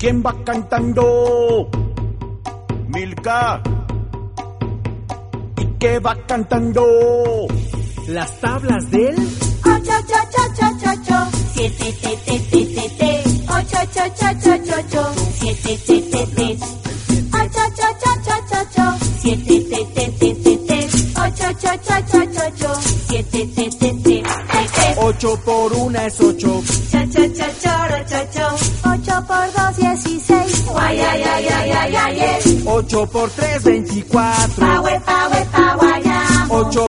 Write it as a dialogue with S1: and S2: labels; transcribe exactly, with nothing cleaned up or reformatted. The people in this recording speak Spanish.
S1: ¿Quién va cantando? Milka. ¿Y qué va cantando?
S2: Las tablas del
S3: ocho, ocho, ocho, ocho, ocho, siete, te, te, te, te, te, ocho, ocho, ocho, ocho, ocho, siete, te, te, te, ocho, ocho, ocho, ocho, ocho, siete, te, te, te, te, te, ocho, ocho, ocho, ocho, ocho, siete, te, te, te, te, te.
S1: Ocho por una es ocho.
S3: Cha, cha, cha, choro, cho, cho. Ocho por dos, dieciséis. Guay, ay, ay, ay, ay, ay, ay.
S1: Ocho por tres, veinticuatro.
S3: Pa, we, pa, we, pa, guayamo.
S1: Ocho